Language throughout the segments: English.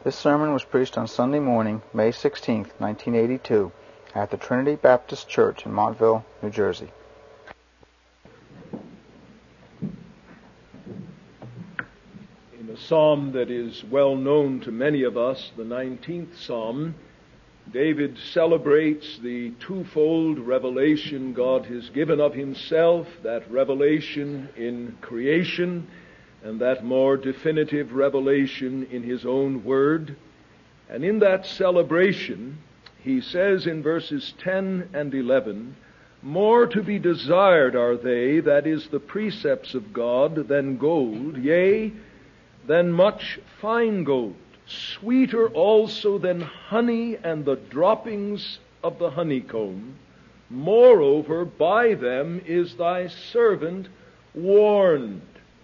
This sermon was preached on Sunday morning, May 16, 1982, at the Trinity Baptist Church in Montville, New Jersey. In a psalm that is well known to many of us, the 19th Psalm, David celebrates the twofold revelation God has given of himself, that revelation in creation, and that more definitive revelation in his own word. And in that celebration, he says in verses 10 and 11, "More to be desired are they, that is the precepts of God, than gold, yea, than much fine gold, sweeter also than honey and the droppings of the honeycomb. Moreover, by them is thy servant warned."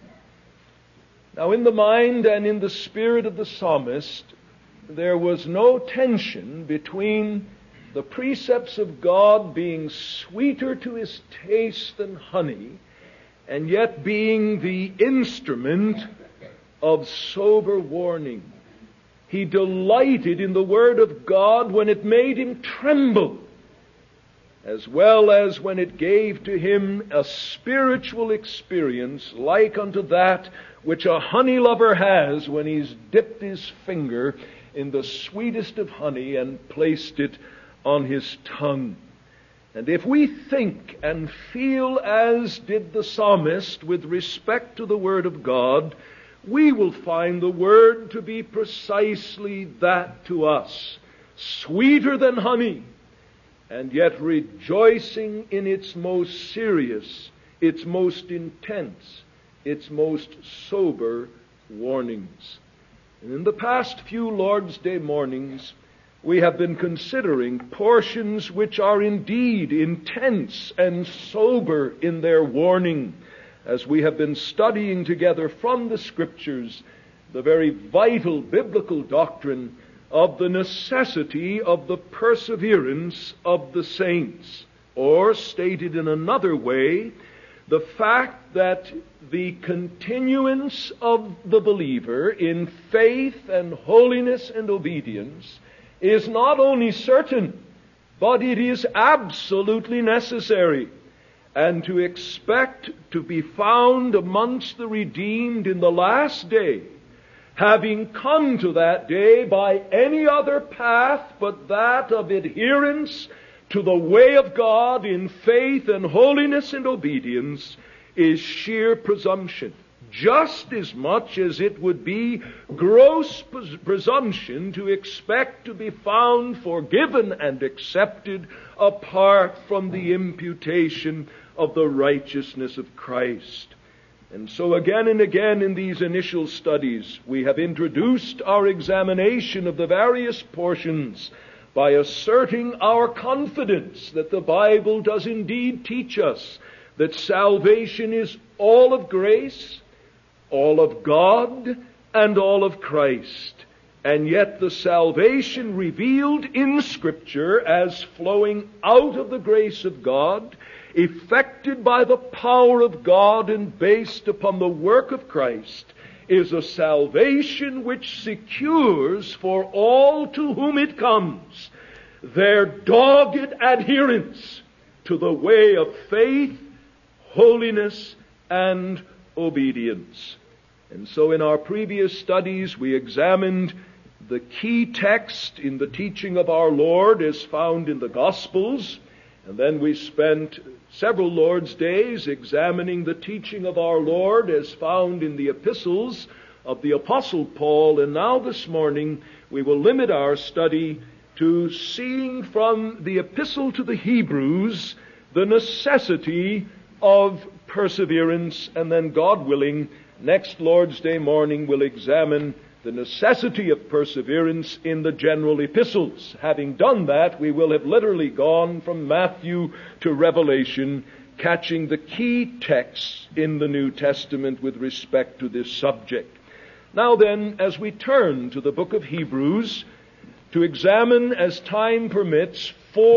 Now, in the mind and in the spirit of the psalmist, there was no tension between the precepts of God being sweeter to his taste than honey, and yet being the instrument of sober warning. He delighted in the Word of God when it made him tremble, as well as when it gave to him a spiritual experience like unto that which a honey lover has when he's dipped his finger in the sweetest of honey and placed it on his tongue. And if we think and feel as did the psalmist with respect to the Word of God, we will find the Word to be precisely that to us, sweeter than honey, and yet rejoicing in its most serious, its most intense, its most sober warnings. And in the past few Lord's Day mornings, we have been considering portions which are indeed intense and sober in their warning, as we have been studying together from the Scriptures the very vital biblical doctrine of the necessity of the perseverance of the saints, or stated in another way, the fact that the continuance of the believer in faith and holiness and obedience is not only certain, but it is absolutely necessary. And to expect to be found amongst the redeemed in the last day, having come to that day by any other path but that of adherence to the way of God in faith and holiness and obedience, is sheer presumption, just as much as it would be gross presumption to expect to be found forgiven and accepted apart from the imputation of the righteousness of Christ. And so again and again in these initial studies, we have introduced our examination of the various portions by asserting our confidence that the Bible does indeed teach us that salvation is all of grace, all of God, and all of Christ. And yet the salvation revealed in Scripture as flowing out of the grace of God, effected by the power of God and based upon the work of Christ, is a salvation which secures for all to whom it comes their dogged adherence to the way of faith, holiness, and obedience. And so in our previous studies we examined the key text in the teaching of our Lord as found in the Gospels, and then we spent several Lord's Days examining the teaching of our Lord as found in the epistles of the Apostle Paul. And now this morning we will limit our study to seeing from the epistle to the Hebrews the necessity of perseverance, and then, God willing, next Lord's Day morning we'll examine the necessity of perseverance in the general epistles. Having done that, we will have literally gone from Matthew to Revelation, catching the key texts in the New Testament with respect to this subject. Now then, as we turn to the book of Hebrews, to examine, as time permits,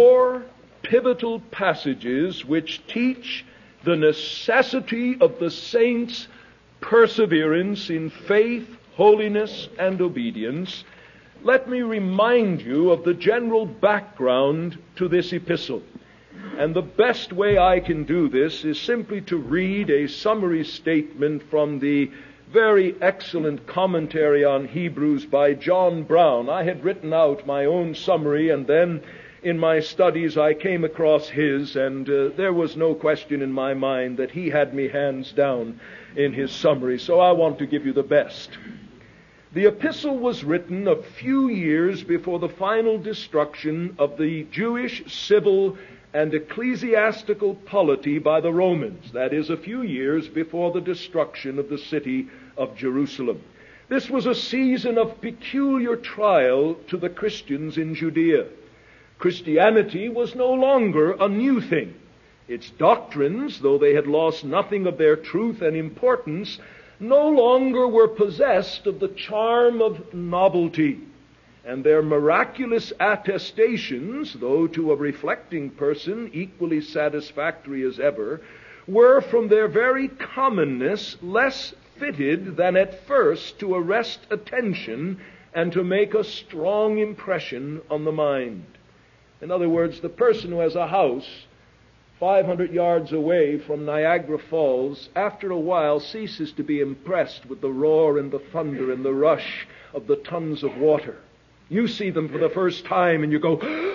4 pivotal passages which teach the necessity of the saints' perseverance in faith, holiness, and obedience, let me remind you of the general background to this epistle. And the best way I can do this is simply to read a summary statement from the very excellent commentary on Hebrews by John Brown. I had written out my own summary, and then in my studies I came across his, and there was no question in my mind that he had me hands down in his summary. So I want to give you the best. The epistle was written a few years before the final destruction of the Jewish civil and ecclesiastical polity by the Romans. That is, a few years before the destruction of the city of Jerusalem. This was a season of peculiar trial to the Christians in Judea. Christianity was no longer a new thing. Its doctrines, though they had lost nothing of their truth and importance, no longer were possessed of the charm of novelty. And their miraculous attestations, though to a reflecting person equally satisfactory as ever, were from their very commonness less fitted than at first to arrest attention and to make a strong impression on the mind. In other words, the person who has a house 500 yards away from Niagara Falls, after a while ceases to be impressed with the roar and the thunder and the rush of the tons of water. You see them for the first time and you go,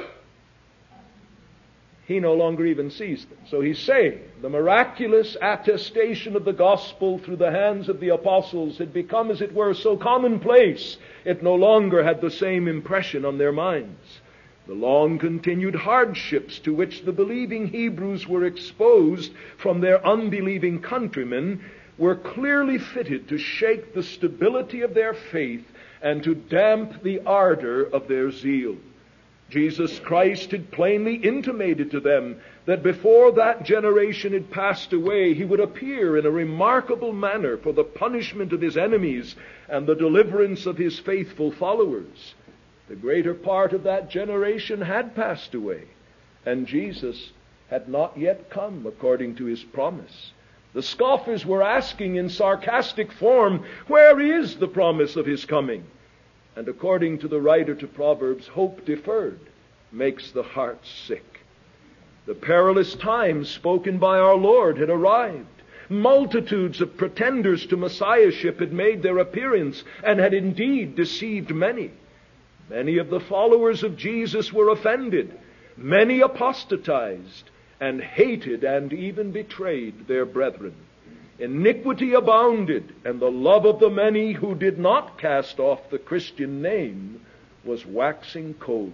he no longer even sees them. So he's saying the miraculous attestation of the gospel through the hands of the apostles had become, as it were, so commonplace, it no longer had the same impression on their minds. The long-continued hardships to which the believing Hebrews were exposed from their unbelieving countrymen were clearly fitted to shake the stability of their faith and to damp the ardor of their zeal. Jesus Christ had plainly intimated to them that before that generation had passed away, he would appear in a remarkable manner for the punishment of his enemies and the deliverance of his faithful followers. The greater part of that generation had passed away, and Jesus had not yet come according to his promise. The scoffers were asking in sarcastic form, where is the promise of his coming? And according to the writer to Proverbs, hope deferred makes the heart sick. The perilous times spoken by our Lord had arrived. Multitudes of pretenders to Messiahship had made their appearance and had indeed deceived many. Many of the followers of Jesus were offended. Many apostatized and hated and even betrayed their brethren. Iniquity abounded, and the love of the many who did not cast off the Christian name was waxing cold.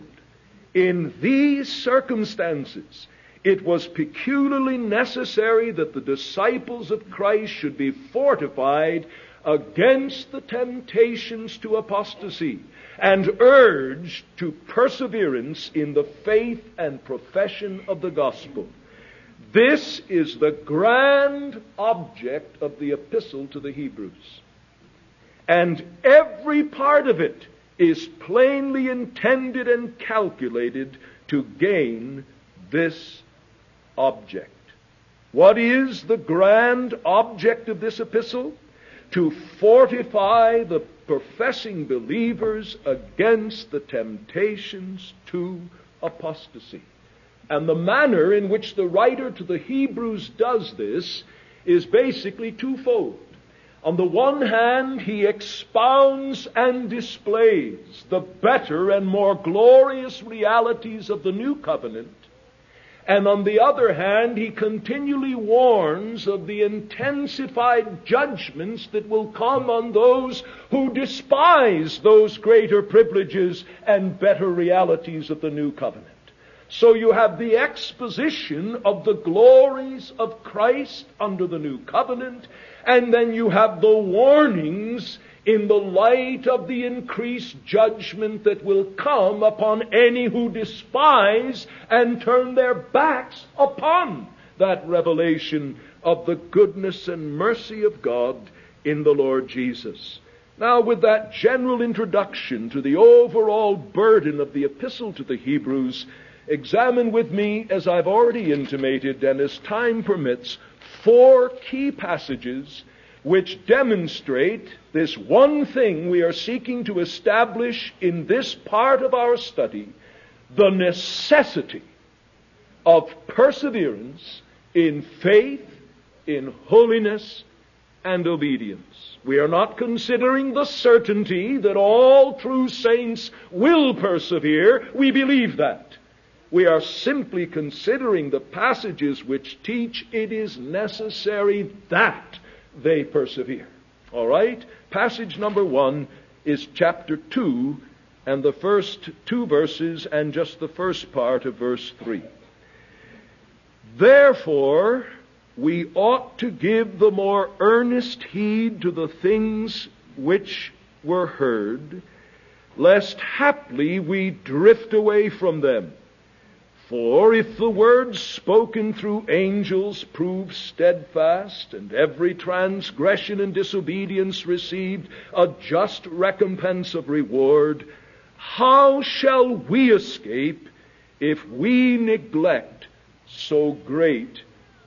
In these circumstances, it was peculiarly necessary that the disciples of Christ should be fortified against the temptations to apostasy and urged to perseverance in the faith and profession of the gospel. This is the grand object of the epistle to the Hebrews. And every part of it is plainly intended and calculated to gain this object. What is the grand object of this epistle? To fortify the professing believers against the temptations to apostasy. And the manner in which the writer to the Hebrews does this is basically twofold. On the one hand, he expounds and displays the better and more glorious realities of the new covenant. And on the other hand, he continually warns of the intensified judgments that will come on those who despise those greater privileges and better realities of the new covenant. So you have the exposition of the glories of Christ under the new covenant, and then you have the warnings in the light of the increased judgment that will come upon any who despise and turn their backs upon that revelation of the goodness and mercy of God in the Lord Jesus. Now, with that general introduction to the overall burden of the epistle to the Hebrews, examine with me, as I've already intimated and as time permits, 4 key passages which demonstrate This one thing we are seeking to establish in this part of our study, the necessity of perseverance in faith, in holiness, and obedience. We are not considering the certainty that all true saints will persevere. We believe that. We are simply considering the passages which teach it is necessary that they persevere. All right? Passage number 1 is chapter 2 and the first 2 verses and just the first part of verse 3. Therefore, we ought to give the more earnest heed to the things which were heard, lest haply we drift away from them. For if the words spoken through angels prove steadfast, and every transgression and disobedience received a just recompense of reward, how shall we escape if we neglect so great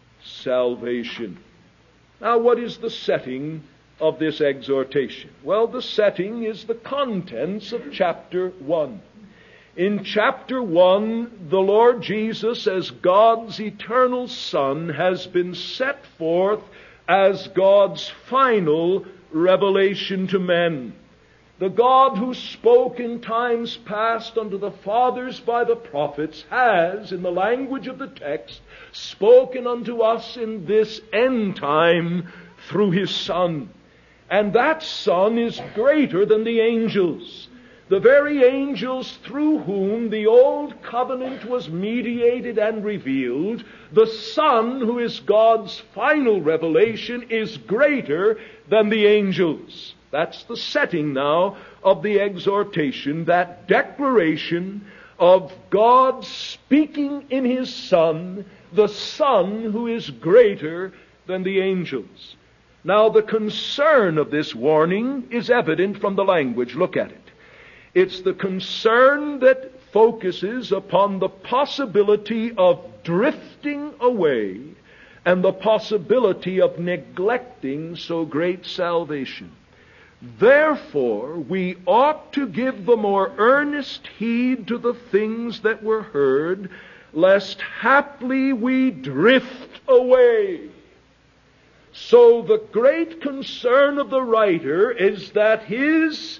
salvation? Now, what is the setting of this exhortation? Well, the setting is the contents of chapter 1. In chapter 1, the Lord Jesus, as God's eternal Son, has been set forth as God's final revelation to men. The God who spoke in times past unto the fathers by the prophets has, in the language of the text, spoken unto us in this end time through His Son. And that Son is greater than the angels. The very angels through whom the old covenant was mediated and revealed, the Son, who is God's final revelation, is greater than the angels. That's the setting now of the exhortation, that declaration of God speaking in His Son, the Son who is greater than the angels. Now, the concern of this warning is evident from the language. Look at it. It's the concern that focuses upon the possibility of drifting away and the possibility of neglecting so great salvation. Therefore, we ought to give the more earnest heed to the things that were heard, lest haply we drift away. So the great concern of the writer is that his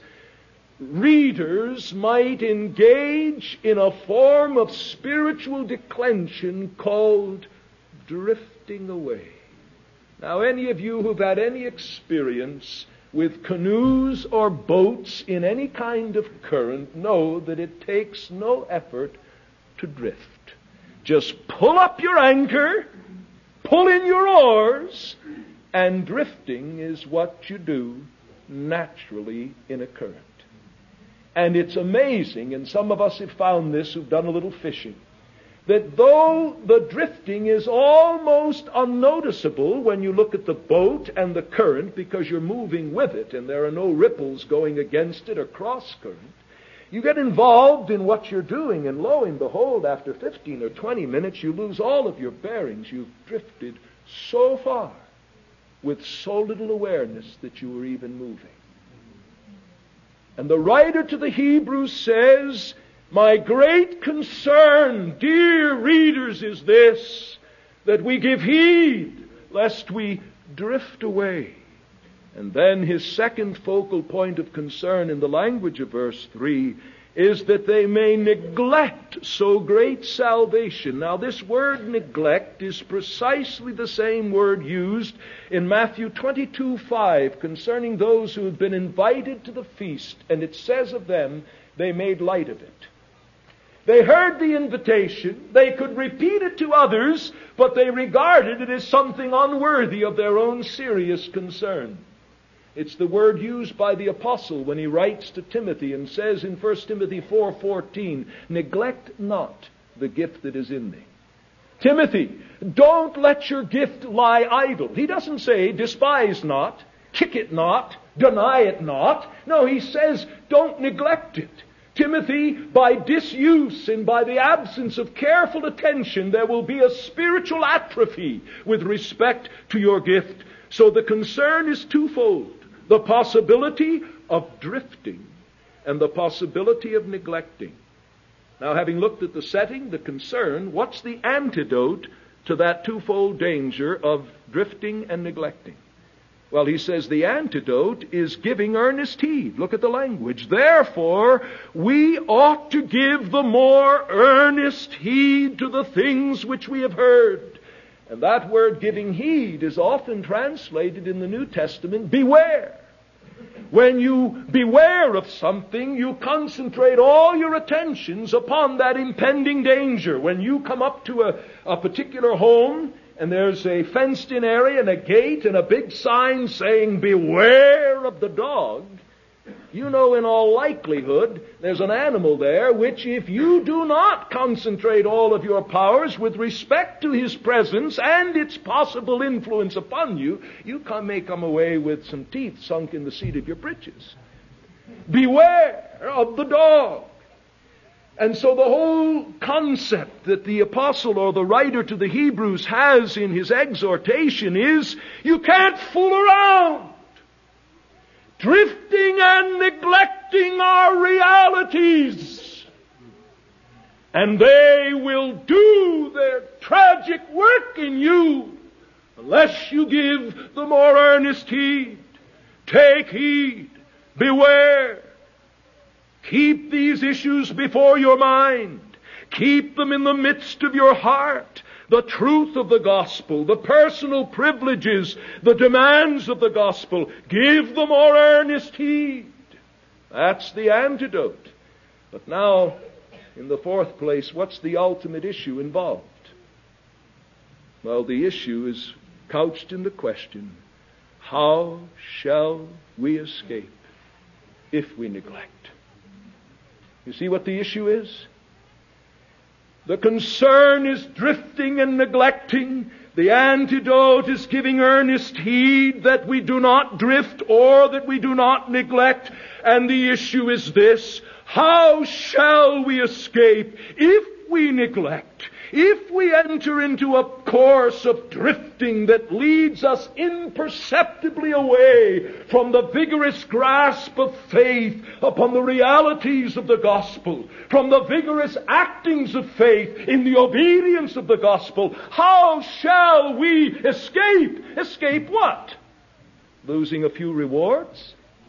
readers might engage in a form of spiritual declension called drifting away. Now, any of you who've had any experience with canoes or boats in any kind of current know that it takes no effort to drift. Just pull up your anchor, pull in your oars, and drifting is what you do naturally in a current. And it's amazing, and some of us have found this who've done a little fishing, that though the drifting is almost unnoticeable when you look at the boat and the current because you're moving with it and there are no ripples going against it or cross current, you get involved in what you're doing, and lo and behold, after 15 or 20 minutes, you lose all of your bearings. You've drifted so far with so little awareness that you were even moving. And the writer to the Hebrews says, my great concern, dear readers, is this, that we give heed lest we drift away. And then his second focal point of concern in the language of verse 3 is that they may neglect so great salvation. Now, this word neglect is precisely the same word used in Matthew 22:5 concerning those who have been invited to the feast, and it says of them, they made light of it. They heard the invitation, they could repeat it to others, but they regarded it as something unworthy of their own serious concern. It's the word used by the apostle when he writes to Timothy and says in 1 Timothy 4:14, neglect not the gift that is in thee. Timothy, don't let your gift lie idle. He doesn't say despise not, kick it not, deny it not. No, he says don't neglect it. Timothy, by disuse and by the absence of careful attention, there will be a spiritual atrophy with respect to your gift. So the concern is twofold. the possibility of drifting and the possibility of neglecting. Now, having looked at the setting, the concern, what's the antidote to that twofold danger of drifting and neglecting? Well, he says the antidote is giving earnest heed. Look at the language. Therefore, we ought to give the more earnest heed to the things which we have heard. And that word giving heed is often translated in the New Testament, beware. When you beware of something, you concentrate all your attentions upon that impending danger. When you come up to a particular home, and there's a fenced-in area and a gate and a big sign saying, beware of the dog, you know in all likelihood there's an animal there which, if you do not concentrate all of your powers with respect to his presence and its possible influence upon you, you may come away with some teeth sunk in the seat of your breeches. Beware of the dog. And so the whole concept that the apostle or the writer to the Hebrews has in his exhortation is, you can't fool around. Drifting and neglecting are realities. And they will do their tragic work in you unless you give the more earnest heed. Take heed. Beware. Keep these issues before your mind. Keep them in the midst of your heart. The truth of the gospel, the personal privileges, the demands of the gospel. Give them more earnest heed. That's the antidote. But now, in the fourth place, what's the ultimate issue involved? Well, the issue is couched in the question, how shall we escape if we neglect? You see what the issue is? The concern is drifting and neglecting. The antidote is giving earnest heed that we do not drift or that we do not neglect. And the issue is this: how shall we escape if we neglect? If we enter into a course of drifting that leads us imperceptibly away from the vigorous grasp of faith upon the realities of the gospel, from the vigorous actings of faith in the obedience of the gospel, how shall we escape? Escape what? Losing a few rewards?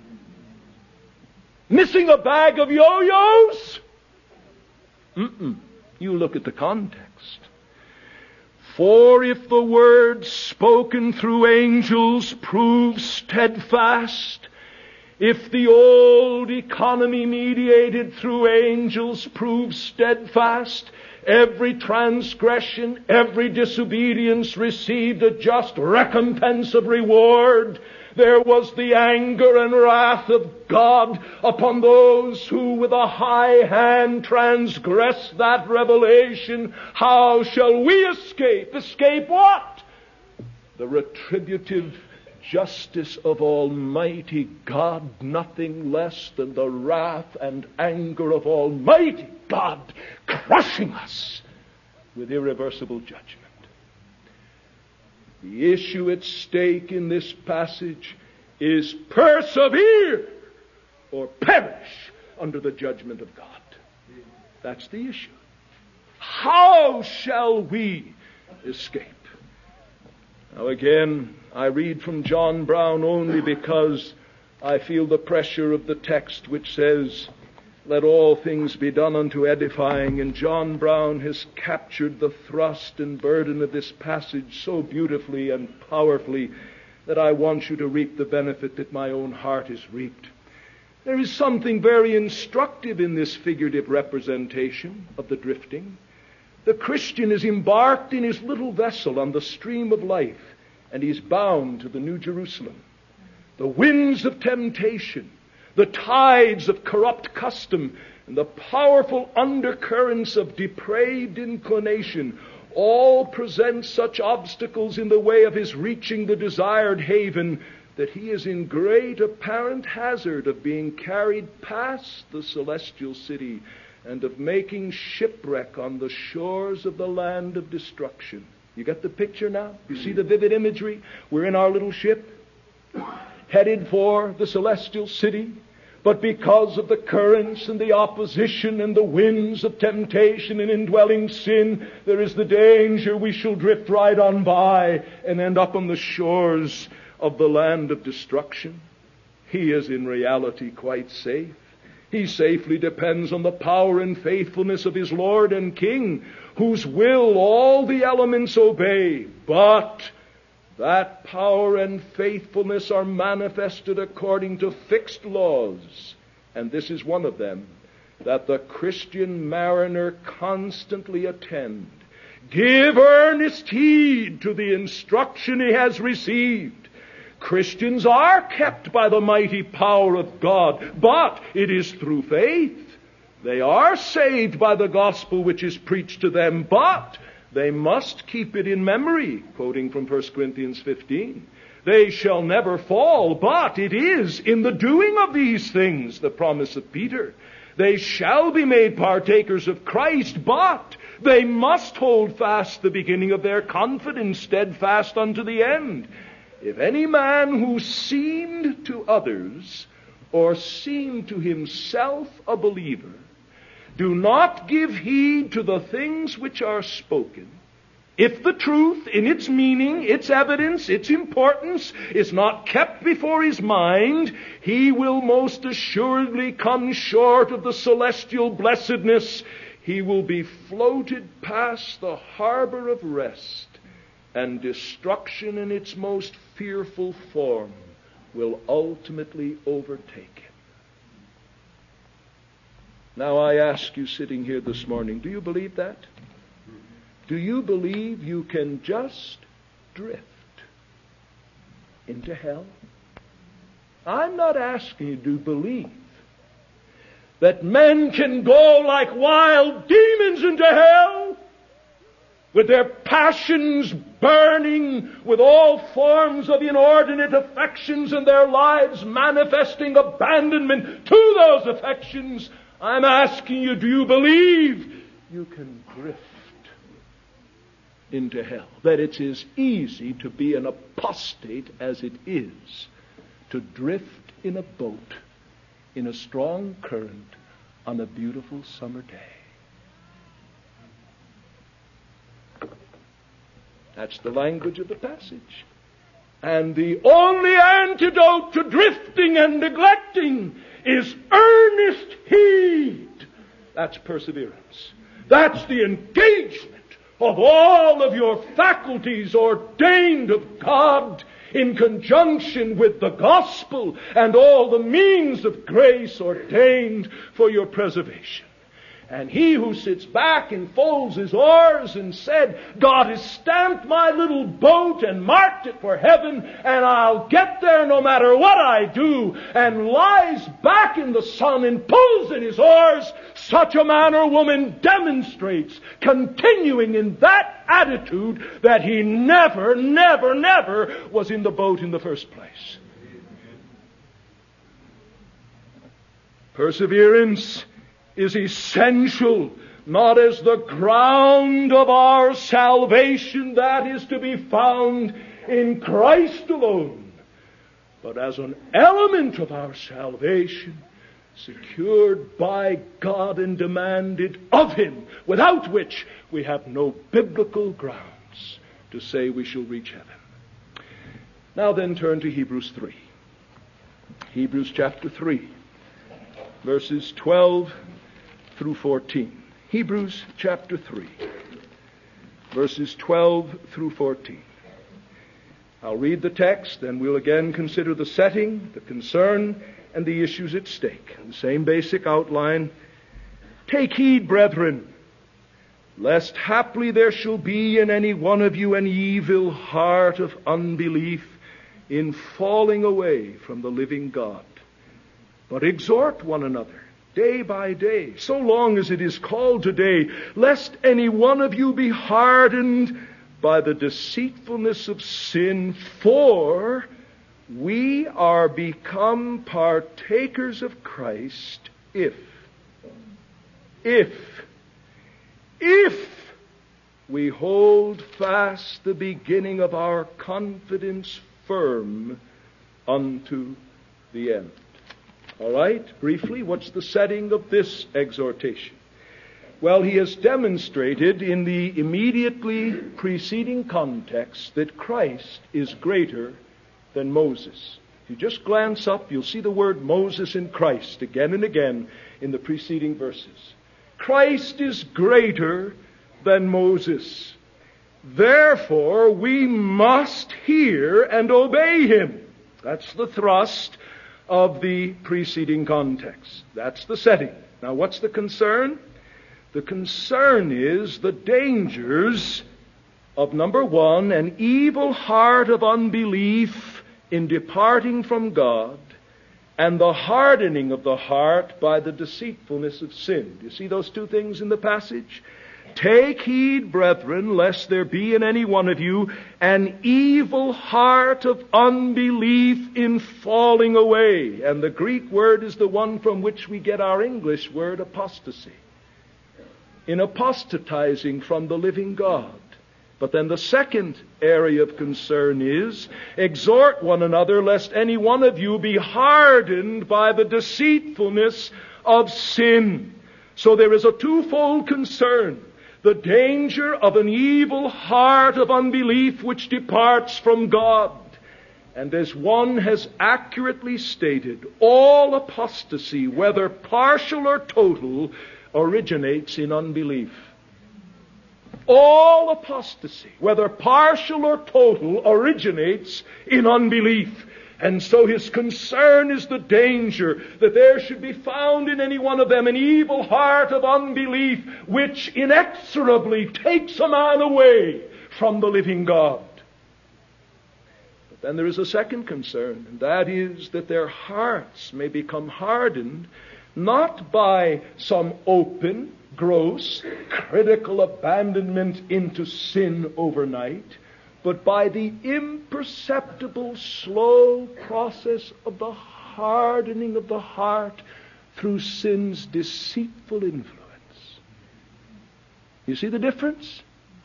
Missing a bag of yo-yos? You look at the context. For if the word spoken through angels proves steadfast, if the old economy mediated through angels proves steadfast, every transgression, every disobedience received a just recompense of reward. There was the anger and wrath of God upon those who with a high hand transgress that revelation. How shall we escape? Escape what? The retributive justice of Almighty God, nothing less than the wrath and anger of Almighty God crushing us with irreversible judgment. The issue at stake in this passage is persevere or perish under the judgment of God. That's the issue. How shall we escape? Now again, I read from John Brown only because I feel the pressure of the text which says, let all things be done unto edifying. And John Brown has captured the thrust and burden of this passage so beautifully and powerfully that I want you to reap the benefit that my own heart has reaped. There is something very instructive in this figurative representation of the drifting. The Christian is embarked in his little vessel on the stream of life, and he's bound to the New Jerusalem. The winds of temptation, the tides of corrupt custom, and the powerful undercurrents of depraved inclination all present such obstacles in the way of his reaching the desired haven that he is in great apparent hazard of being carried past the celestial city and of making shipwreck on the shores of the land of destruction. You get the picture now? You see the vivid imagery? We're in our little ship. headed for the celestial city. But because of the currents and the opposition and the winds of temptation and indwelling sin, there is the danger we shall drift right on by and end up on the shores of the land of destruction. He is in reality quite safe. He safely depends on the power and faithfulness of his Lord and King, whose will all the elements obey. But that power and faithfulness are manifested according to fixed laws. And this is one of them, that the Christian mariner constantly attend. Give earnest heed to the instruction he has received. Christians are kept by the mighty power of God, but it is through faith. They are saved by the gospel which is preached to them, but they must keep it in memory, quoting from 1 Corinthians 15. They shall never fall, but it is in the doing of these things, the promise of Peter. They shall be made partakers of Christ, but they must hold fast the beginning of their confidence, steadfast unto the end. If any man who seemed to others, or seemed to himself a believer, do not give heed to the things which are spoken, if the truth in its meaning, its evidence, its importance is not kept before his mind, he will most assuredly come short of the celestial blessedness. He will be floated past the harbor of rest, and destruction in its most fearful form will ultimately overtake him. Now I ask you sitting here this morning, do you believe that? Do you believe you can just drift into hell? I'm not asking you to believe that men can go like wild demons into hell, with their passions burning, with all forms of inordinate affections, and their lives manifesting abandonment to those affections. I'm asking you, do you believe you can drift into hell? That it's as easy to be an apostate as it is to drift in a boat in a strong current on a beautiful summer day. That's the language of the passage. And the only antidote to drifting and neglecting is earnest heed. That's perseverance. That's the engagement of all of your faculties ordained of God in conjunction with the gospel and all the means of grace ordained for your preservation. And he who sits back and folds his oars and said, God has stamped my little boat and marked it for heaven, and I'll get there no matter what I do, and lies back in the sun and pulls in his oars, such a man or woman demonstrates, continuing in that attitude, that he never was in the boat in the first place. Perseverance is essential, not as the ground of our salvation that is to be found in Christ alone, but as an element of our salvation secured by God and demanded of Him, without which we have no biblical grounds to say we shall reach heaven. Now then, turn to Hebrews 3. Hebrews chapter 3, verses 12 through 14. Hebrews chapter 3, verses 12 through 14. I'll read the text, and we'll again consider the setting, the concern, and the issues at stake. The same basic outline. Take heed, brethren, lest haply there shall be in any one of you an evil heart of unbelief in falling away from the living God. But exhort one another day by day, so long as it is called today, lest any one of you be hardened by the deceitfulness of sin, for we are become partakers of Christ if we hold fast the beginning of our confidence firm unto the end. All right, briefly, what's the setting of this exhortation? Well, he has demonstrated in the immediately preceding context that Christ is greater than Moses. If you just glance up, you'll see the word Moses and Christ again and again in the preceding verses. Christ is greater than Moses. Therefore, we must hear and obey him. That's the thrust of the preceding context. That's the setting. Now, what's the concern? The concern is the dangers of, number one, an evil heart of unbelief in departing from God, and the hardening of the heart by the deceitfulness of sin. Do you see those two things in the passage? Take heed, brethren, lest there be in any one of you an evil heart of unbelief in falling away. And the Greek word is the one from which we get our English word apostasy. In apostatizing from the living God. But then the second area of concern is, exhort one another lest any one of you be hardened by the deceitfulness of sin. So there is a twofold concern. The danger of an evil heart of unbelief which departs from God. And as one has accurately stated, all apostasy, whether partial or total, originates in unbelief. All apostasy, whether partial or total, originates in unbelief. And so his concern is the danger that there should be found in any one of them an evil heart of unbelief which inexorably takes a man away from the living God. But then there is a second concern, and that is that their hearts may become hardened not by some open, gross, critical abandonment into sin overnight, but by the imperceptible, slow process of the hardening of the heart through sin's deceitful influence. You see the difference?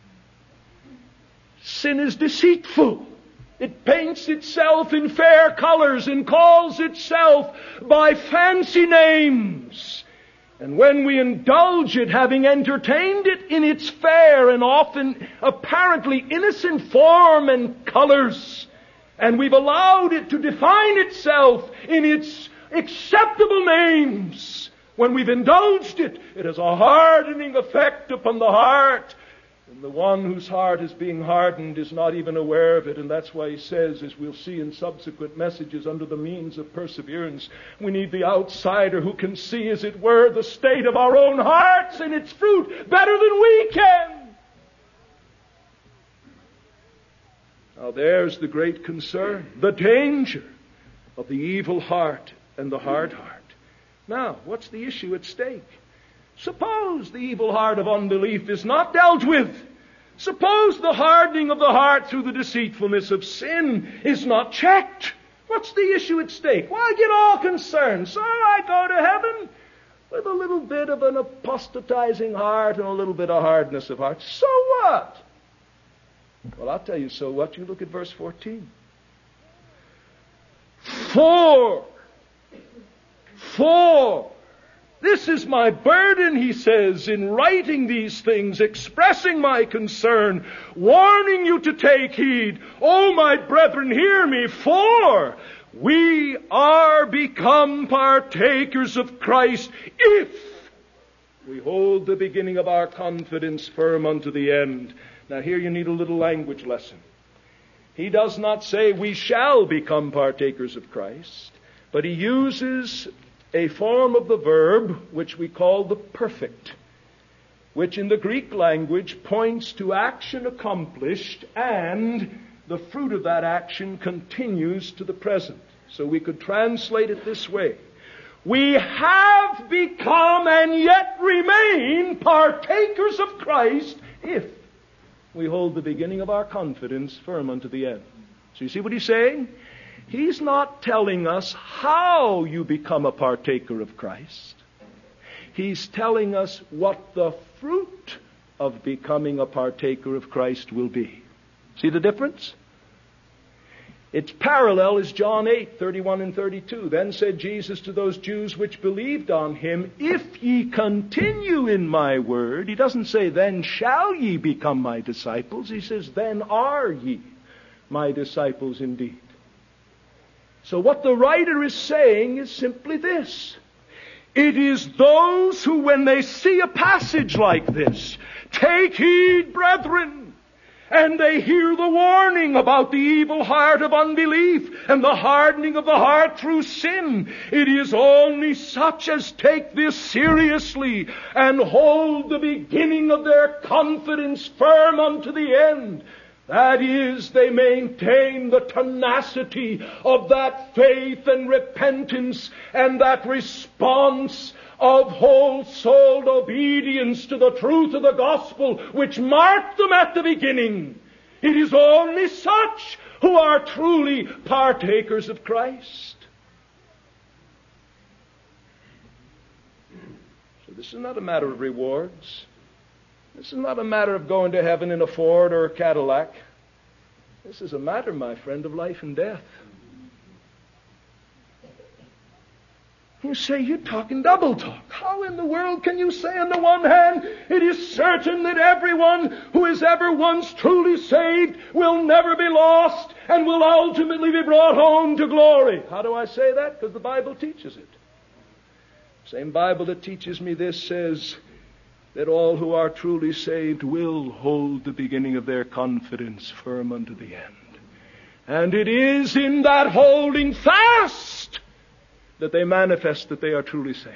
Sin is deceitful. It paints itself in fair colors and calls itself by fancy names. And when we indulge it, having entertained it in its fair and often apparently innocent form and colors, and we've allowed it to define itself in its acceptable names, when we've indulged it, it has a hardening effect upon the heart. And the one whose heart is being hardened is not even aware of it. And that's why he says, as we'll see in subsequent messages, under the means of perseverance, we need the outsider who can see, as it were, the state of our own hearts and its fruit better than we can. Now there's the great concern, the danger of the evil heart and the hard heart. Now, what's the issue at stake? Suppose the evil heart of unbelief is not dealt with. Suppose the hardening of the heart through the deceitfulness of sin is not checked. What's the issue at stake? Why get all concerned? So I go to heaven with a little bit of an apostatizing heart and a little bit of hardness of heart. So what? Well, I'll tell you so what. You look at verse 14. For this is my burden, he says, in writing these things, expressing my concern, warning you to take heed. Oh, my brethren, hear me, for we are become partakers of Christ if we hold the beginning of our confidence firm unto the end. Now here you need a little language lesson. He does not say we shall become partakers of Christ, but he uses a form of the verb which we call the perfect, which in the Greek language points to action accomplished, and the fruit of that action continues to the present. So we could translate it this way. We have become and yet remain partakers of Christ if we hold the beginning of our confidence firm unto the end. So you see what he's saying? He's not telling us how you become a partaker of Christ. He's telling us what the fruit of becoming a partaker of Christ will be. See the difference? Its parallel is John 8:31 and 32. Then said Jesus to those Jews which believed on him, if ye continue in my word, he doesn't say, then shall ye become my disciples. He says, then are ye my disciples indeed. So what the writer is saying is simply this. It is those who, when they see a passage like this, take heed, brethren, and they hear the warning about the evil heart of unbelief and the hardening of the heart through sin. It is only such as take this seriously and hold the beginning of their confidence firm unto the end. That is, they maintain the tenacity of that faith and repentance and that response of whole-souled obedience to the truth of the gospel which marked them at the beginning. It is only such who are truly partakers of Christ. So this is not a matter of rewards. This is not a matter of going to heaven in a Ford or a Cadillac. This is a matter, my friend, of life and death. You say, you're talking double talk. How in the world can you say on the one hand, it is certain that everyone who is ever once truly saved will never be lost and will ultimately be brought home to glory? How do I say that? Because the Bible teaches it. Same Bible that teaches me this says that all who are truly saved will hold the beginning of their confidence firm unto the end. And it is in that holding fast that they manifest that they are truly saved.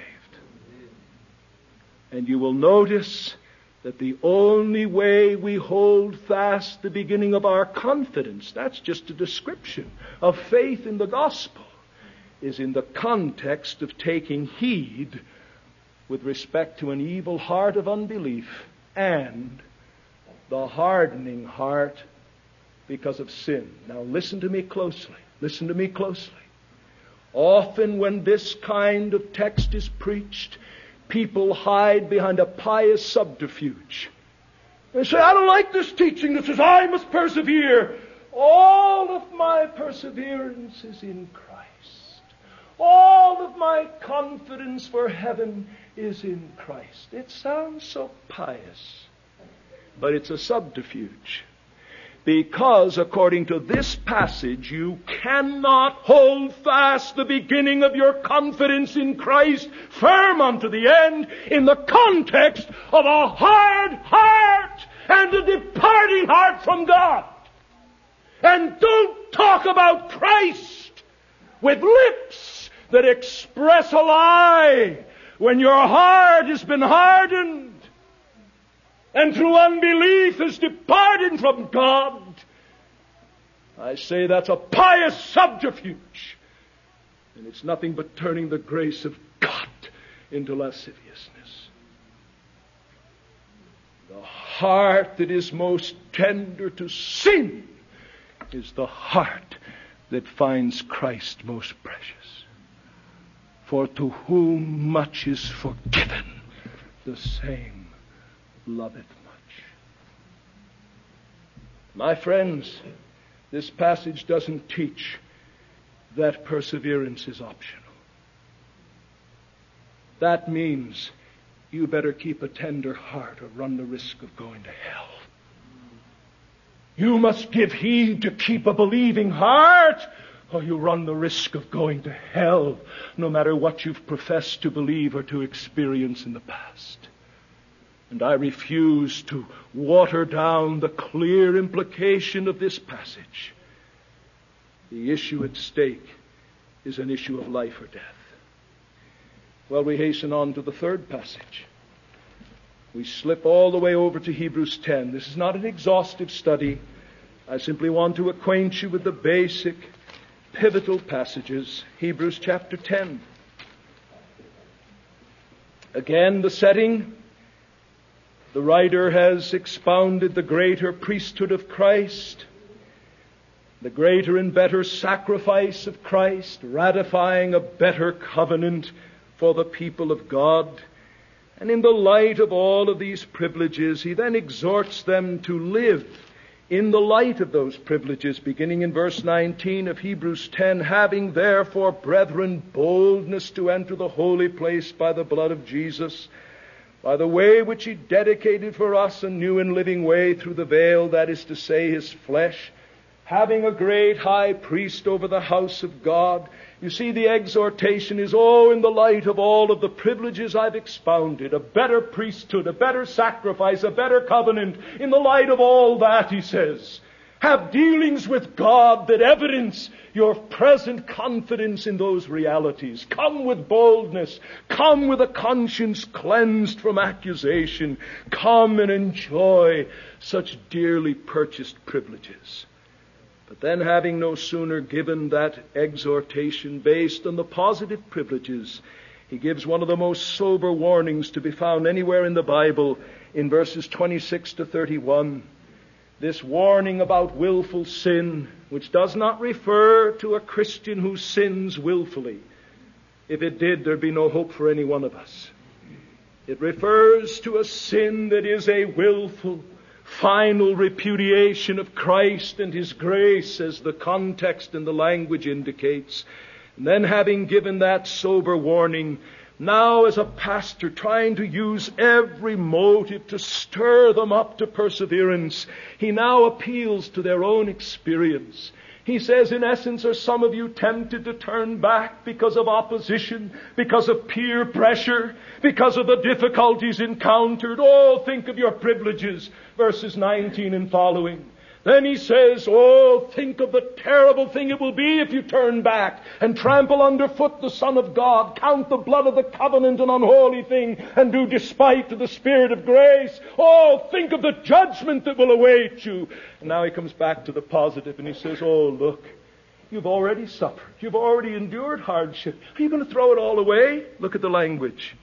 And you will notice that the only way we hold fast the beginning of our confidence, that's just a description of faith in the gospel, is in the context of taking heed with respect to an evil heart of unbelief and the hardening heart because of sin. Now listen to me closely. Listen to me closely. Often when this kind of text is preached, people hide behind a pious subterfuge. They say, I don't like this teaching that says I must persevere. All of my perseverance is in Christ. All of my confidence for heaven is in Christ. It sounds so pious, but it's a subterfuge. Because according to this passage, you cannot hold fast the beginning of your confidence in Christ firm unto the end in the context of a hard heart and a departing heart from God. And don't talk about Christ with lips that express a lie when your heart has been hardened and through unbelief is departed from God. I say that's a pious subterfuge. And it's nothing but turning the grace of God into lasciviousness. The heart that is most tender to sin is the heart that finds Christ most precious. For to whom much is forgiven, the same loveth much. My friends, this passage doesn't teach that perseverance is optional. That means you better keep a tender heart or run the risk of going to hell. You must give heed to keep a believing heart, or you run the risk of going to hell, no matter what you've professed to believe or to experience in the past. And I refuse to water down the clear implication of this passage. The issue at stake is an issue of life or death. Well, we hasten on to the third passage. We slip all the way over to Hebrews 10. This is not an exhaustive study. I simply want to acquaint you with the basic, pivotal passages. Hebrews chapter 10. Again, the setting. The writer has expounded the greater priesthood of Christ, the greater and better sacrifice of Christ, ratifying a better covenant for the people of God. And in the light of all of these privileges, he then exhorts them to live In the light of those privileges, beginning in verse 19 of Hebrews 10, having therefore, brethren, boldness to enter the holy place by the blood of Jesus, by the way which He dedicated for us, a new and living way through the veil, that is to say, His flesh, having a great high priest over the house of God. You see, the exhortation is, in the light of all of the privileges I've expounded, a better priesthood, a better sacrifice, a better covenant, in the light of all that, he says, have dealings with God that evidence your present confidence in those realities. Come with boldness. Come with a conscience cleansed from accusation. Come and enjoy such dearly purchased privileges. But then, having no sooner given that exhortation based on the positive privileges, he gives one of the most sober warnings to be found anywhere in the Bible in verses 26 to 31. This warning about willful sin, which does not refer to a Christian who sins willfully. If it did, there'd be no hope for any one of us. It refers to a sin that is a willful, final repudiation of Christ and His grace, as the context and the language indicates. And then, having given that sober warning, now as a pastor trying to use every motive to stir them up to perseverance, he now appeals to their own experience. He says, in essence, are some of you tempted to turn back because of opposition, because of peer pressure, because of the difficulties encountered? Think of your privileges, verses 19 and following. Then he says, think of the terrible thing it will be if you turn back and trample underfoot the Son of God, count the blood of the covenant an unholy thing, and do despite to the Spirit of grace. Think of the judgment that will await you. And now he comes back to the positive and he says, look, you've already suffered. You've already endured hardship. Are you going to throw it all away? Look at the language.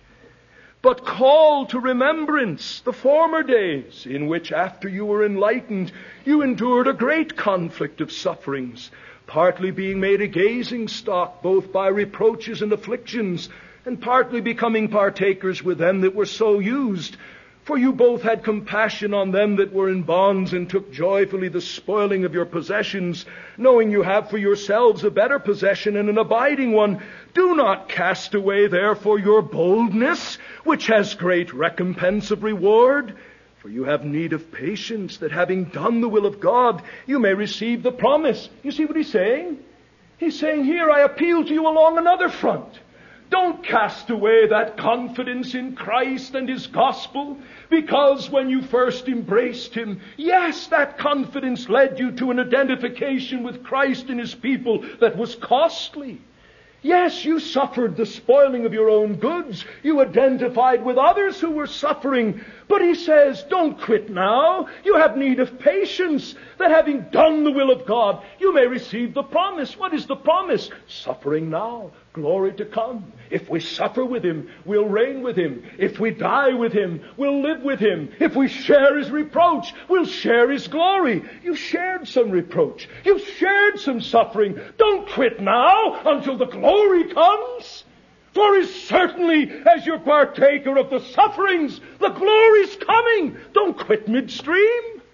But call to remembrance the former days, in which after you were enlightened, you endured a great conflict of sufferings, partly being made a gazing stock, both by reproaches and afflictions, and partly becoming partakers with them that were so used. For you both had compassion on them that were in bonds, and took joyfully the spoiling of your possessions, knowing you have for yourselves a better possession and an abiding one. Do not cast away therefore your boldness, which has great recompense of reward. For you have need of patience, that having done the will of God, you may receive the promise. You see what he's saying? He's saying, here I appeal to you along another front. Don't cast away that confidence in Christ and His gospel, because when you first embraced Him, yes, that confidence led you to an identification with Christ and His people that was costly. Yes, you suffered the spoiling of your own goods. You identified with others who were suffering. But he says, don't quit now. You have need of patience, that having done the will of God, you may receive the promise. What is the promise? Suffering now, glory to come. If we suffer with Him, we'll reign with Him. If we die with Him, we'll live with Him. If we share His reproach, we'll share His glory. You shared some reproach. You shared some suffering. Don't quit now until the glory comes. For as certainly as you're partaker of the sufferings, the glory's coming. Don't quit midstream.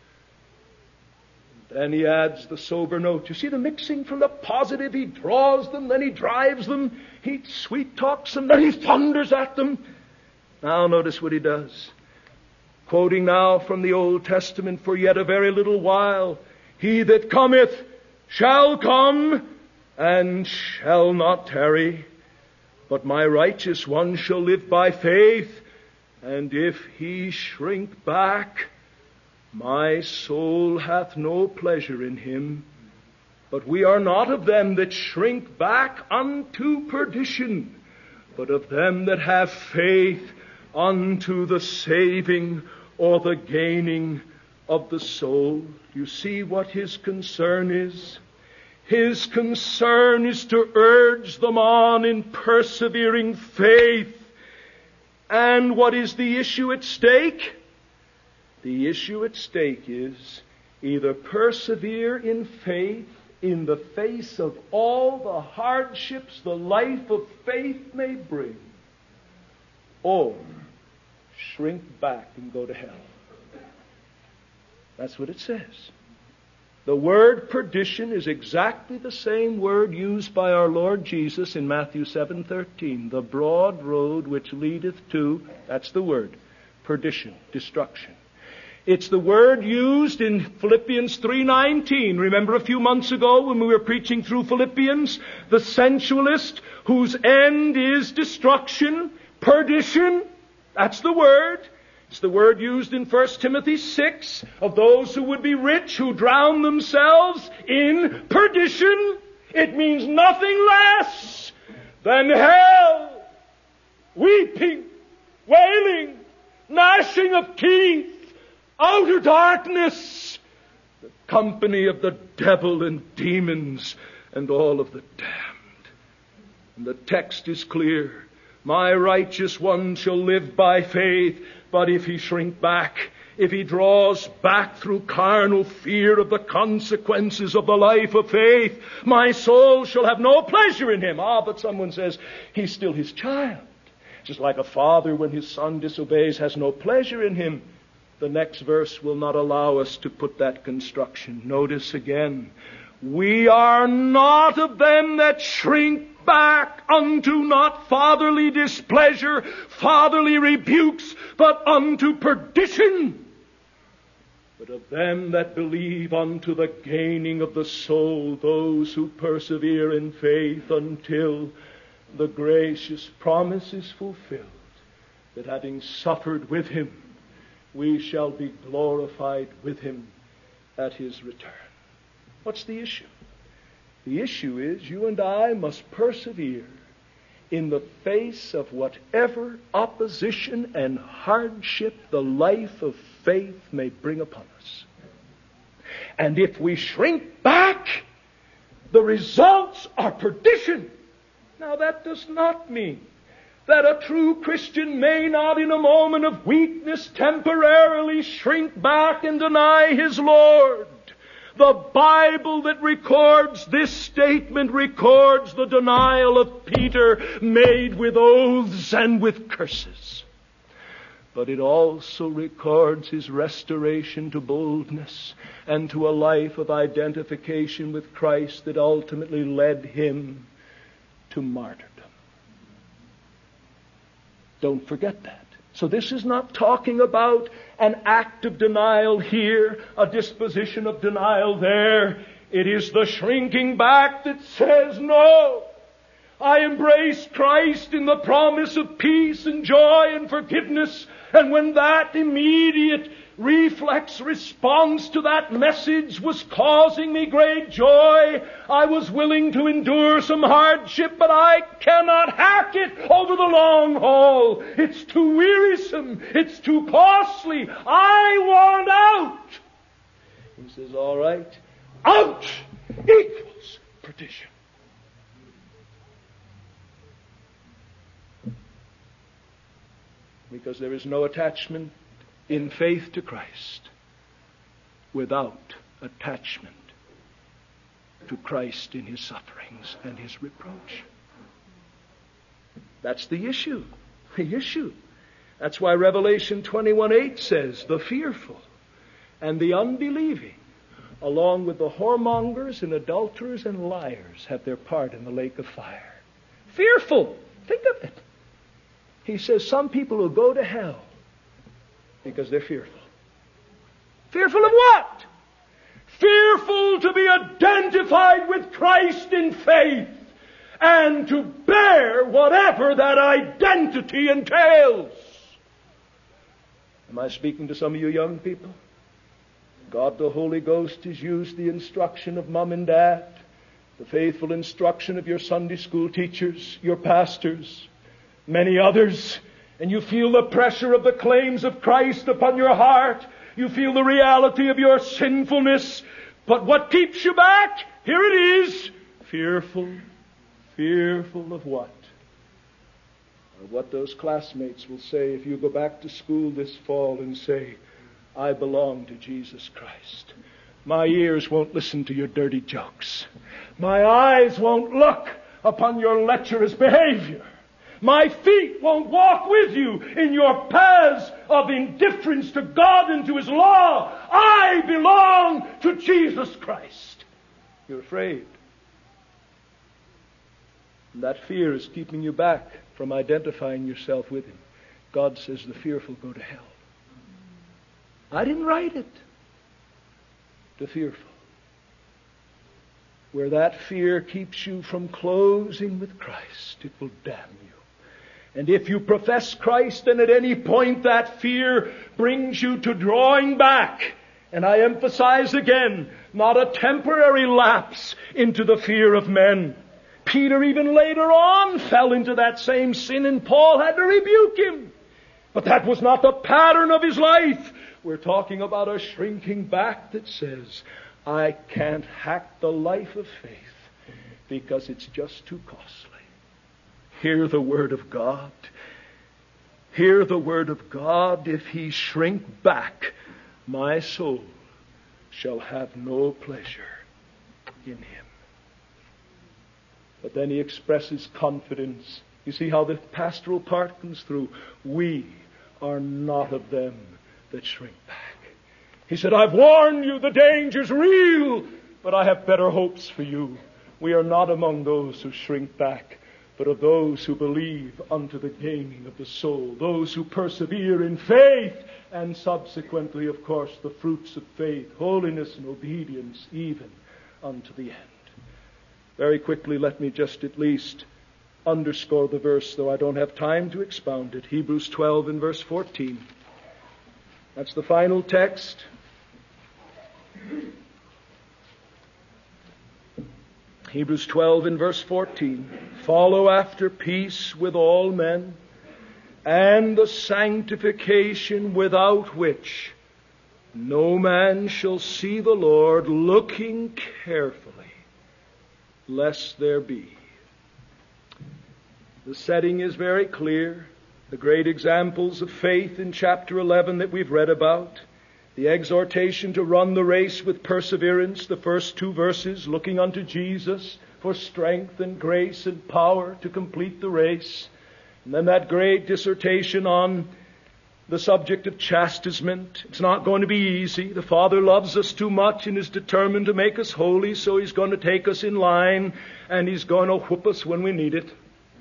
Then he adds the sober note. You see the mixing from the positive? He draws them, then he drives them. He sweet talks them, then he thunders at them. Now notice what he does. Quoting now from the Old Testament, for yet a very little while, he that cometh shall come and shall not tarry. But my righteous one shall live by faith, and if he shrink back, my soul hath no pleasure in him. But we are not of them that shrink back unto perdition, but of them that have faith unto the saving or the gaining of the soul. You see what his concern is? His concern is to urge them on in persevering faith. And what is the issue at stake? The issue at stake is either persevere in faith in the face of all the hardships the life of faith may bring, or shrink back and go to hell. That's what it says. The word perdition is exactly the same word used by our Lord Jesus in Matthew 7:13. The broad road which leadeth to, that's the word, perdition, destruction. It's the word used in Philippians 3:19. Remember a few months ago when we were preaching through Philippians? The sensualist whose end is destruction, perdition. That's the word. It's the word used in 1 Timothy 6 of those who would be rich, who drown themselves in perdition. It means nothing less than hell, weeping, wailing, gnashing of teeth, outer darkness, the company of the devil and demons and all of the damned. And the text is clear. My righteous one shall live by faith, but if he shrink back, if he draws back through carnal fear of the consequences of the life of faith, my soul shall have no pleasure in him. But someone says, he's still his child. Just like a father when his son disobeys has no pleasure in him. The next verse will not allow us to put that construction. Notice again, we are not of them that shrink back unto not fatherly displeasure, fatherly rebukes, but unto perdition. But of them that believe unto the gaining of the soul, those who persevere in faith until the gracious promise is fulfilled, that having suffered with him, we shall be glorified with him at his return. What's the issue? The issue is you and I must persevere in the face of whatever opposition and hardship the life of faith may bring upon us. And if we shrink back, the results are perdition. Now that does not mean that a true Christian may not in a moment of weakness temporarily shrink back and deny his Lord. The Bible that records this statement records the denial of Peter made with oaths and with curses. But it also records his restoration to boldness and to a life of identification with Christ that ultimately led him to martyrdom. Don't forget that. So this is not talking about an act of denial here, a disposition of denial there. It is the shrinking back that says, no, I embrace Christ in the promise of peace and joy and forgiveness. And when that immediate reflex response to that message was causing me great joy, I was willing to endure some hardship, but I cannot hack it over the long haul. It's too wearisome. It's too costly. I want out. He says, all right, out equals perdition. Because there is no attachment in faith to Christ without attachment to Christ in his sufferings and his reproach. That's the issue. The issue. That's why Revelation 21:8 says, the fearful and the unbelieving, along with the whoremongers and adulterers and liars, have their part in the lake of fire. Fearful. Think of it. He says some people will go to hell because they're fearful. Fearful of what? Fearful to be identified with Christ in faith and to bear whatever that identity entails. Am I speaking to some of you young people? God the Holy Ghost has used the instruction of mom and dad, the faithful instruction of your Sunday school teachers, your pastors, many others, and you feel the pressure of the claims of Christ upon your heart. You feel the reality of your sinfulness. But what keeps you back? Here it is. Fearful. Fearful of what? Or what those classmates will say if you go back to school this fall and say, I belong to Jesus Christ. My ears won't listen to your dirty jokes. My eyes won't look upon your lecherous behavior. My feet won't walk with you in your paths of indifference to God and to His law. I belong to Jesus Christ. You're afraid. And that fear is keeping you back from identifying yourself with Him. God says the fearful go to hell. I didn't write it. The fearful. Where that fear keeps you from closing with Christ, it will damn you. And if you profess Christ and at any point that fear brings you to drawing back, and I emphasize again, not a temporary lapse into the fear of men. Peter even later on fell into that same sin and Paul had to rebuke him. But that was not the pattern of his life. We're talking about a shrinking back that says, I can't hack the life of faith because it's just too costly. Hear the Word of God. Hear the Word of God. If he shrink back, my soul shall have no pleasure in him. But then he expresses confidence. You see how the pastoral part comes through. We are not of them that shrink back. He said, I've warned you, the danger's real, but I have better hopes for you. We are not among those who shrink back, but of those who believe unto the gaining of the soul, those who persevere in faith, and subsequently, of course, the fruits of faith, holiness and obedience, even unto the end. Very quickly, let me just at least underscore the verse, though I don't have time to expound it. Hebrews 12 and verse 14. That's the final text. Hebrews 12 and verse 14. Follow after peace with all men, and the sanctification without which no man shall see the Lord, looking carefully, lest there be. The setting is very clear. The great examples of faith in chapter 11 that we've read about. The exhortation to run the race with perseverance, the first two verses, looking unto Jesus for strength and grace and power to complete the race. And then that great dissertation on the subject of chastisement. It's not going to be easy. The Father loves us too much and is determined to make us holy, so He's going to take us in line and He's going to whip us when we need it.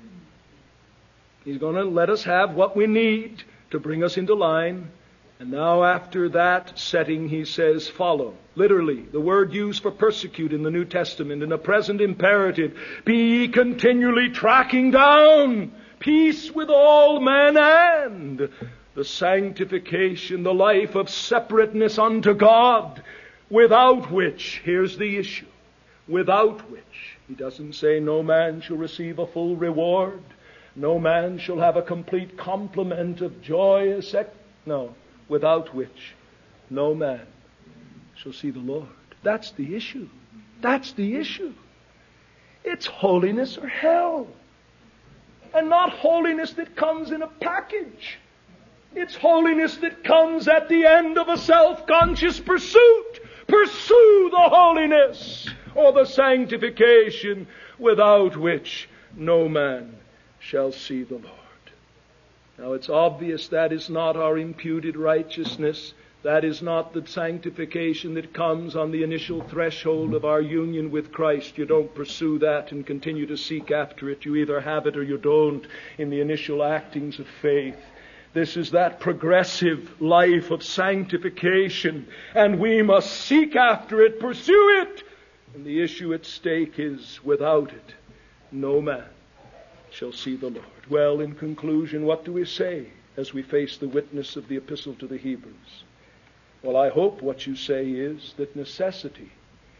He's going to let us have what we need to bring us into line. And now after that setting, he says, follow. Literally, the word used for persecute in the New Testament in a present imperative. Be ye continually tracking down peace with all men and the sanctification, the life of separateness unto God, without which, here's the issue, without which, he doesn't say no man shall receive a full reward. No man shall have a complete complement of joy. No, without which no man shall see the Lord. That's the issue. That's the issue. It's holiness or hell. And not holiness that comes in a package. It's holiness that comes at the end of a self-conscious pursuit. Pursue the holiness or the sanctification without which no man shall see the Lord. Now it's obvious that is not our imputed righteousness. That is not the sanctification that comes on the initial threshold of our union with Christ. You don't pursue that and continue to seek after it. You either have it or you don't in the initial actings of faith. This is that progressive life of sanctification, and we must seek after it, pursue it. And the issue at stake is, without it, no man shall see the Lord. Well, in conclusion, what do we say as we face the witness of the epistle to the Hebrews? Well, I hope what you say is that necessity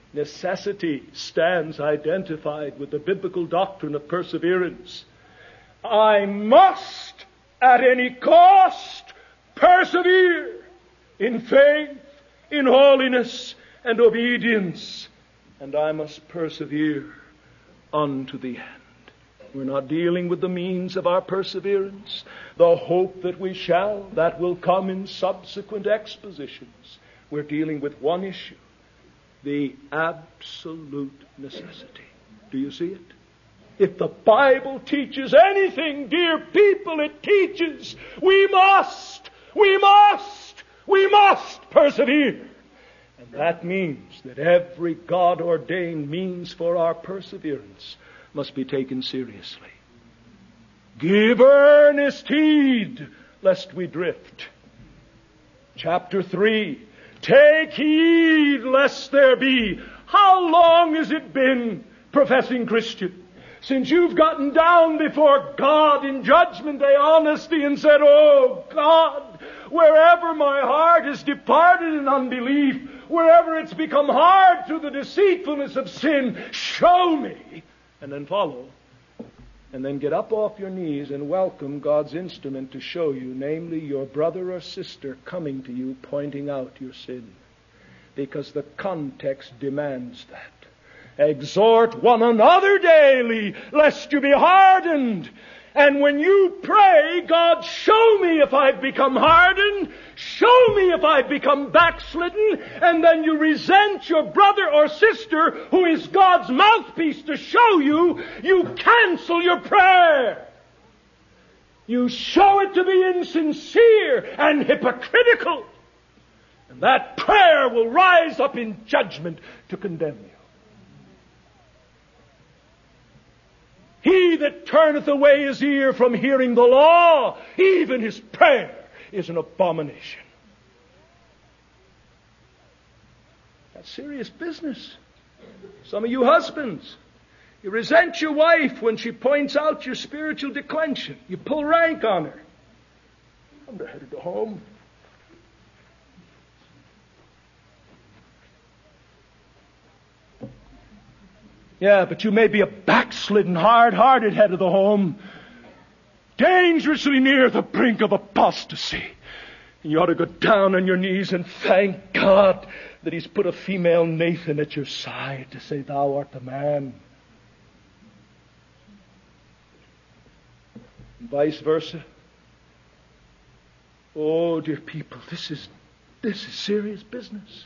stands identified with the biblical doctrine of perseverance. I must, at any cost, persevere in faith, in holiness, and obedience. And I must persevere unto the end. We're not dealing with the means of our perseverance. The hope that we shall, that will come in subsequent expositions. We're dealing with one issue. The absolute necessity. Do you see it? If the Bible teaches anything, dear people, it teaches we must persevere. And that means that every God-ordained means for our perseverance must be taken seriously. Give earnest heed, lest we drift. Chapter 3, take heed lest there be. How long has it been, professing Christian, since you've gotten down before God in Judgment Day honesty and said, oh God, wherever my heart has departed in unbelief, wherever it's become hard through the deceitfulness of sin, show me, and then follow. And then get up off your knees and welcome God's instrument to show you, namely your brother or sister coming to you, pointing out your sin. Because the context demands that. Exhort one another daily, lest you be hardened. And when you pray, God, show me if I've become hardened, show me if I've become backslidden, and then you resent your brother or sister who is God's mouthpiece to show you, you cancel your prayer. You show it to be insincere and hypocritical. And that prayer will rise up in judgment to condemn you. He that turneth away his ear from hearing the law, even his prayer is an abomination. That's serious business. Some of you husbands, you resent your wife when she points out your spiritual declension. You pull rank on her. I'm headed to home. Yeah, but you may be a backslidden, hard-hearted head of the home, dangerously near the brink of apostasy. And you ought to go down on your knees and thank God that He's put a female Nathan at your side to say, thou art the man. And vice versa. Oh, dear people, this is serious business.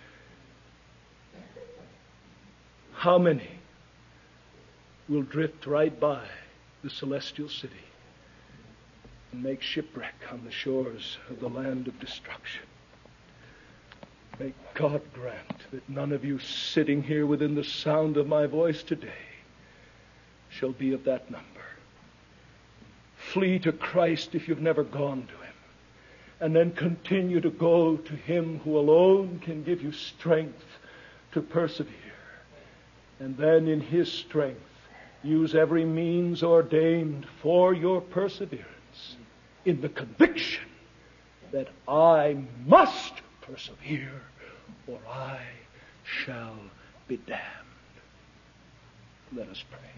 How many will drift right by the celestial city and make shipwreck on the shores of the land of destruction? May God grant that none of you sitting here within the sound of my voice today shall be of that number. Flee to Christ if you've never gone to Him, and then continue to go to Him who alone can give you strength to persevere. And then in His strength, use every means ordained for your perseverance in the conviction that I must persevere or I shall be damned. Let us pray.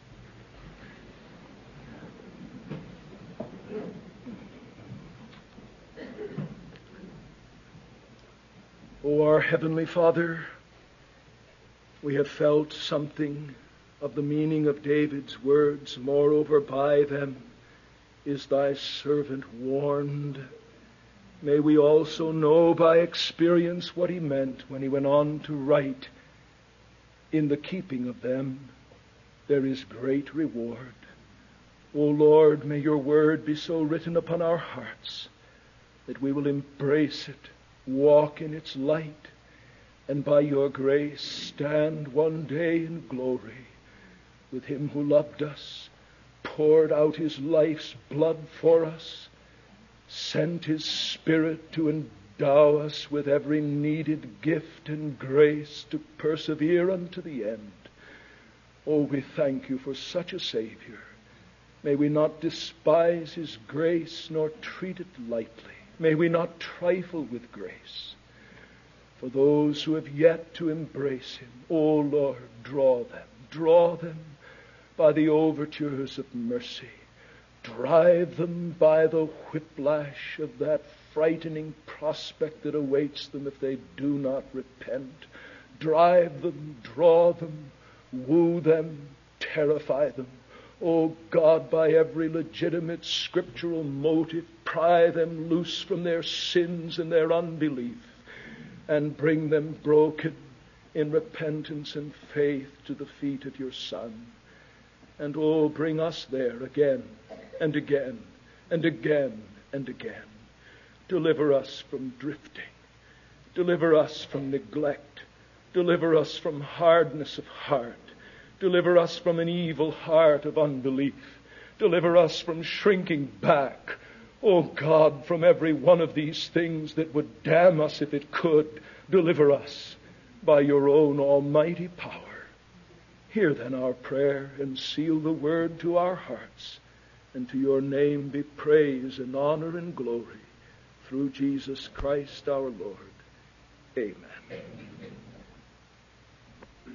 O our Heavenly Father, we have felt something of the meaning of David's words. Moreover, by them is thy servant warned. May we also know by experience what he meant when he went on to write, in the keeping of them there is great reward. O Lord, may your word be so written upon our hearts that we will embrace it, walk in its light, and by your grace stand one day in glory with him who loved us, poured out his life's blood for us, sent his Spirit to endow us with every needed gift and grace to persevere unto the end. Oh, we thank you for such a Savior. May we not despise his grace nor treat it lightly. May we not trifle with grace. For those who have yet to embrace him, O Lord, draw them by the overtures of mercy. Drive them by the whiplash of that frightening prospect that awaits them if they do not repent. Drive them, draw them, woo them, terrify them. O God, by every legitimate scriptural motive, pry them loose from their sins and their unbelief, and bring them broken in repentance and faith to the feet of your Son. And oh, bring us there again and again and again and again. Deliver us from drifting. Deliver us from neglect. Deliver us from hardness of heart. Deliver us from an evil heart of unbelief. Deliver us from shrinking back. Oh God, from every one of these things that would damn us if it could. Deliver us by your own almighty power. Hear then our prayer and seal the word to our hearts. And to your name be praise and honor and glory through Jesus Christ our Lord. Amen.